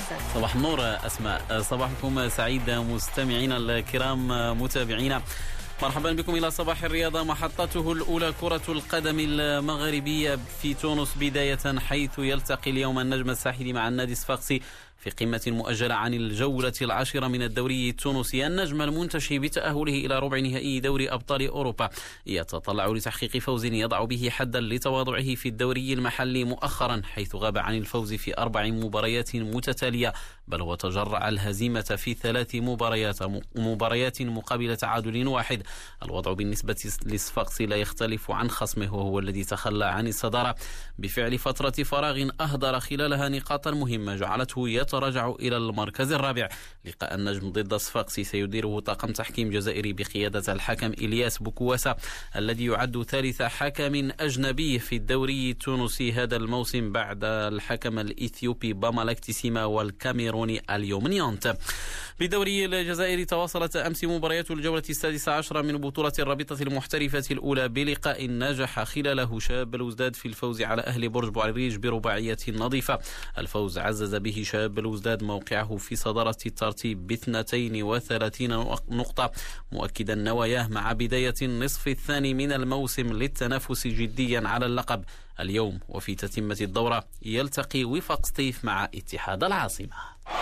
أستاذ. صباح النور أسماء، صباحكم سعيد مستمعينا الكرام متابعينا. مرحبا بكم إلى صباح الرياضة، محطته الأولى كرة القدم المغربية في تونس بداية، حيث يلتقي اليوم النجم الساحلي مع النادي الصفاقسي في قمة مؤجلة عن الجولة العاشرة من الدوري التونسي. النجم المنتشي بتأهله إلى ربع نهائي دوري أبطال أوروبا يتطلع لتحقيق فوز يضع به حدا لتواضعه في الدوري المحلي مؤخرا، حيث غاب عن الفوز في 4 مباريات متتالية، بل وتجرع الهزيمة في 3 مباريات مقابل تعادل 1. الوضع بالنسبة للصفاقسي لا يختلف عن خصمه، وهو الذي تخلى عن الصدارة بفعل فترة فراغ أهدر خلالها نقاطا مهمة جعلته يتراجع إلى المركز الرابع. لقاء النجم ضد الصفاقسي سيديره طاقم تحكيم جزائري بقيادة الحكم إلياس بوكواسا، الذي يعد ثالث حكم أجنبي في الدوري التونسي هذا الموسم بعد الحكم الإثيوبي بامالاكتسيما والكاميروني اليومنيونت. بالدوري الجزائري تواصلت أمس مباريات الجولة 16 من بطولة الرابطة المحترفة الأولى بلقاء نجح خلاله شاب الوزداد في الفوز على أهل برج بوعريج برباعية نظيفة. الفوز عزز به شاب الوزداد موقعه في صدارة الترتيب ب 32 نقطة، مؤكدا نواياه مع بداية النصف الثاني من الموسم للتنافس جديا على اللقب. اليوم وفي تتمة الدورة يلتقي وفاق سطيف مع اتحاد العاصمة.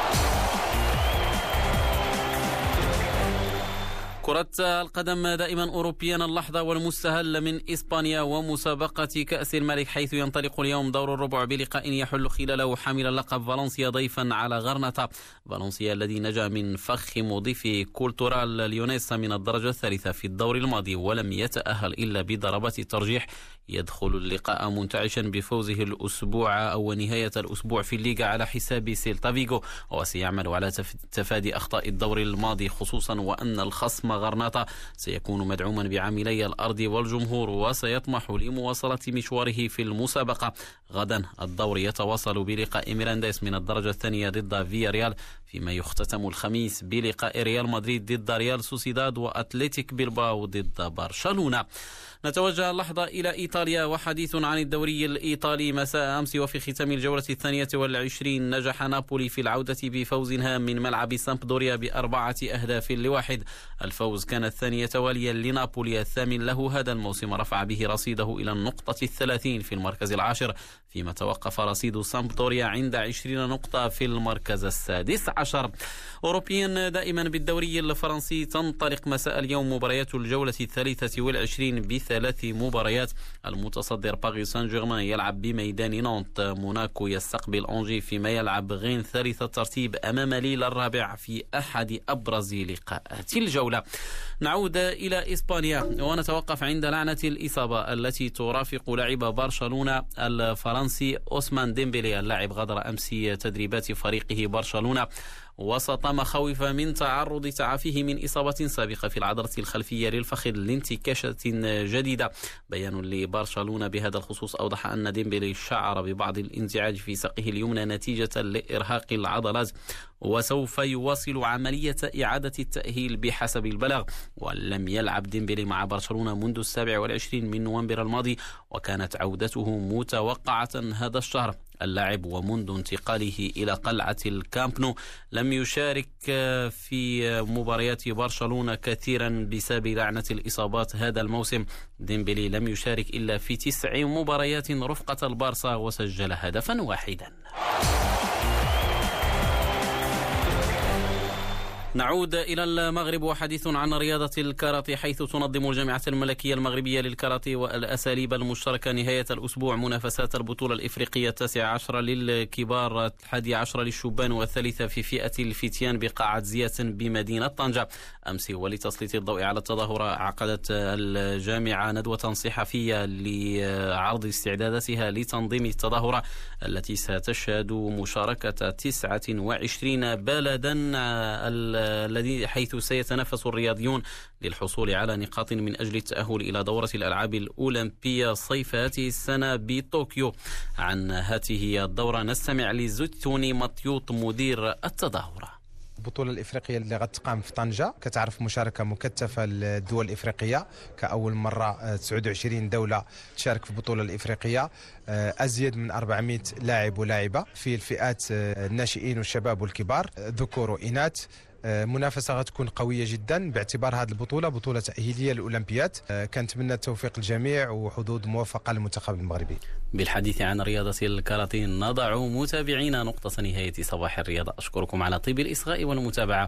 كرة القدم دائما أوروبيا، اللحظة والمستهل من إسبانيا ومسابقة كأس الملك، حيث ينطلق اليوم دور الربع بلقاء يحل خلاله حامل اللقب فالنسيا ضيفا على غرناطة. فالنسيا الذي نجا من فخ مضيف كولتورال ليونيسا من الدرجة الثالثة في الدور الماضي ولم يتأهل إلا بضربات الترجيح، يدخل اللقاء منتعشا بفوزه الأسبوع أو نهاية الأسبوع في الليغا على حساب سيلتا فيغو، وسيعمل على تفادي أخطاء الدور الماضي، خصوصا وأن الخصم غرناطة سيكون مدعوما بعاملي الأرض والجمهور وسيطمح لمواصلة مشواره في المسابقة. غدا الدور يتواصل بلقاء ميرانديس من الدرجة الثانية ضد فيا ريال، فيما يختتم الخميس بلقاء ريال مدريد ضد ريال سوسيداد وأتلتيك بلباو ضد برشلونة. نتوجه اللحظة إلى إيطاليا وحديث عن الدوري الإيطالي. مساء أمس وفي ختام الجولة 22 نجح نابولي في العودة بفوز هام من ملعب سامبدوريا ب4 أهداف ل1. الفوز كان الثاني تواليا لنابولي، الثامن له هذا الموسم، رفع به رصيده إلى النقطة 30 في المركز العاشر، فيما توقف رصيد سامبدوريا عند 20 نقطة في المركز السادس عشر. أوروبيا دائما بالدوري الفرنسي، تنطلق مساء اليوم مباريات الجولة 23 ب3 مباريات. المتصدر باريس سان جيرمان يلعب بميدان نانت، موناكو يستقبل أنجي، فيما يلعب غين ثالث الترتيب أمام ليل الرابع في أحد أبرز لقاءات الجولة. نعود إلى إسبانيا ونتوقف عند لعنة الإصابة التي ترافق لاعب برشلونة الفرنسي أوسمان ديمبلي. اللاعب غادر أمس تدريبات فريقه برشلونة وسط مخاوف من تعرض تعافيه من إصابة سابقة في العضلة الخلفية للفخذ لانتكاشة جديدة. بيان لبرشلونة بهذا الخصوص أوضح أن ديمبلي شعر ببعض الانزعاج في ساقه اليمنى نتيجة لإرهاق العضلات، وسوف يواصل عملية إعادة التأهيل بحسب البلاغ. ولم يلعب ديمبلي مع برشلونة منذ 27 من نوفمبر الماضي، وكانت عودته متوقعة هذا الشهر. اللاعب ومنذ انتقاله إلى قلعة الكامب نو لم يشارك في مباريات برشلونة كثيرا بسبب لعنة الإصابات هذا الموسم. ديمبلي لم يشارك إلا في 9 مباريات رفقة البارسا وسجل هدفا واحدا. نعود إلى المغرب وحديث عن رياضة الكاراتيه، حيث تنظم الجامعة الملكية المغربية للكاراتيه والأساليب المشتركة نهاية الأسبوع منافسات البطولة الإفريقية 19 للكبار، 11 للشبان، والثالثة في فئة الفتيان بقاعة زيات بمدينة طنجة. أمس ولتسليط الضوء على التظاهرة عقدت الجامعة ندوة صحفية لعرض استعداداتها لتنظيم التظاهرة التي ستشهد مشاركة 29 بلدا الذي حيث سيتنافس الرياضيون للحصول على نقاط من أجل التأهل إلى دورة الألعاب الأولمبية صيف هذه السنة بطوكيو. عن هذه الدورة نستمع لزيتوني مطيوط مدير التظاهرة. البطولة الإفريقية اللي غتقام في طنجة. كتعرف مشاركة مكثفة للدول الإفريقية، كأول مرة 29 دولة تشارك في البطولة الإفريقية، أزيد من 400 لاعب ولاعبة في الفئات الناشئين والشباب والكبار، ذكور وإناث. منافسة غتكون قوية جدا باعتبار هذه البطولة بطولة تأهيلية للأولمبياد. كنتمنى التوفيق الجميع وحظوظ موفقة للمنتخب المغربي. بالحديث عن رياضة الكاراتيه نضع متابعينا نقطة نهاية صباح الرياضة. أشكركم على طيب الإصغاء والمتابعة.